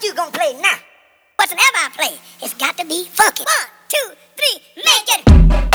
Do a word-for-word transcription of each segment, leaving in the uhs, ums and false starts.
you gonna play now? Whatsoever I play, it's got to be funky. One, two, three, make it.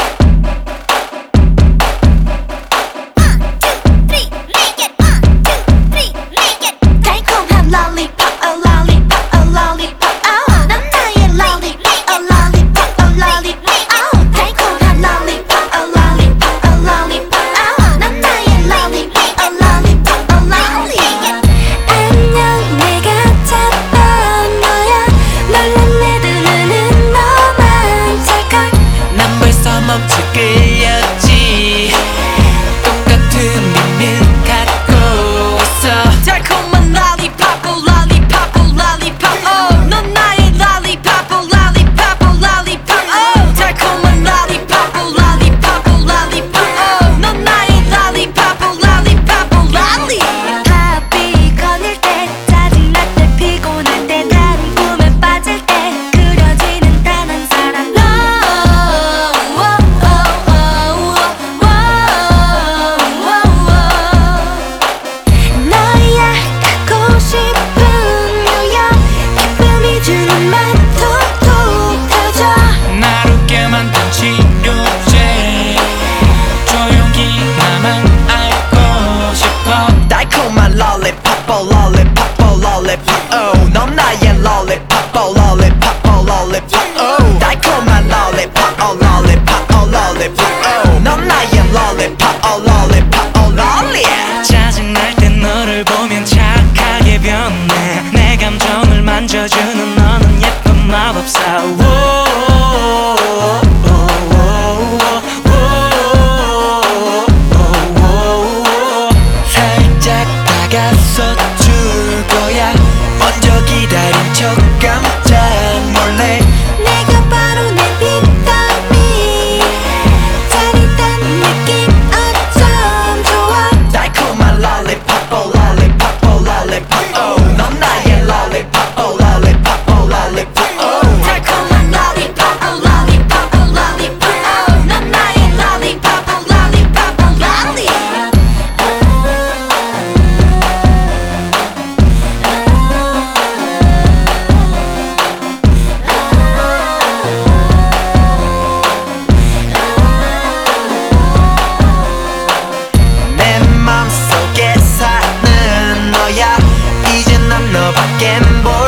One, two, three, make it. One, two, three, make it. 달콤한 lollipop, a lollipop, a lollipop. Oh, 넌 나의 lollipop, a lollipop, a lollipop. Oh, 달콤한 lollipop, a lollipop, a lollipop. Oh, 넌 나의 lollipop, a lollipop, a lollipop. 안녕, 내가 잡아온 너야. 놀란 내 두 눈은 너만 찰걸. 난 벌써 멈춰 끌렸지. 똑같은 림을 갖고 있어. 달콤한 lollipop, oh lollipop, oh lollipop. Oh, 넌 나의 lollipop, oh lollipop, oh lollipop. Oh, 달콤한 lollipop, oh lollipop, oh lollipop. Oh, 넌 나의 lollipop, oh lollipop, oh lollipop. 바비 거릴 때, 짜증날 때, 피곤할 때, 다른 꿈에 빠질 때 그려지는 단 한 사람 너. 너야 갖고 싶은 묘약, 기쁨이 주는 말 톡톡 터져. 날 웃게 만든 치료제, 조용히 나만 알고 싶어. 달콤한 lollipop, oh lollipop, oh lollipop. Oh, 넌 나의 lollipop, oh lollipop, oh lollipop. Oh, 달콤한 lollipop, oh lollipop, oh lollipop. Oh, 넌 나의 lollipop, oh lollipop, oh lollipop. 짜증날 때 너를 보면 착하게 변해. 내 감정을 만져주는 너는 예쁜 마법사. 살짝 다가서 줄 거야. 먼저 기다린 척 깜짝 놀래. 내가 바로 내 비타민. 짜릿한 느낌 어쩜 좋아. 달콤한 lollipop, oh lollipop, oh lollipop. Oh, 넌 나의 lollipop, oh lollipop, oh lollipop. Oh, 달콤한 lollipop, oh lollipop, oh lollipop. Oh, 넌 나의 lollipop, oh lollipop, oh lollipop. 내 맘속에 사는 너야. 이제 난 너밖엔